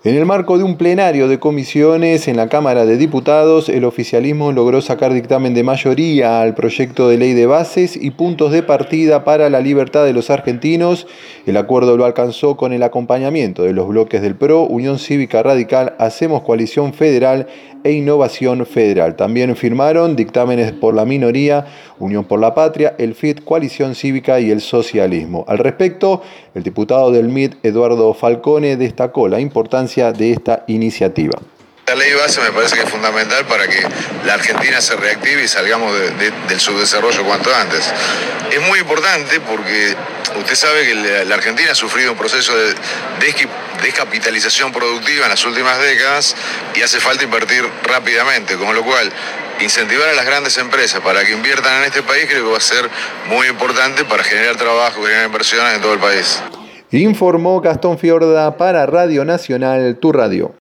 En el marco de un plenario de comisiones en la Cámara de Diputados, el oficialismo logró sacar dictamen de mayoría al proyecto de ley de bases y puntos de partida para la libertad de los argentinos. El acuerdo lo alcanzó con el acompañamiento de los bloques del PRO, Unión Cívica Radical, Hacemos Coalición Federal e Innovación Federal. También firmaron dictámenes por la minoría, Unión por la Patria, el FIT, Coalición Cívica y el Socialismo. Al respecto, el diputado del MIT, Eduardo Falcone, destacó la importancia de esta iniciativa. La ley base me parece que es fundamental para que la Argentina se reactive y salgamos del subdesarrollo cuanto antes. Es muy importante porque usted sabe que la Argentina ha sufrido un proceso de descapitalización productiva en las últimas décadas y hace falta invertir rápidamente, con lo cual incentivar a las grandes empresas para que inviertan en este país creo que va a ser muy importante para generar trabajo, generar inversiones en todo el país. Informó Gastón Fiorda para Radio Nacional, tu radio.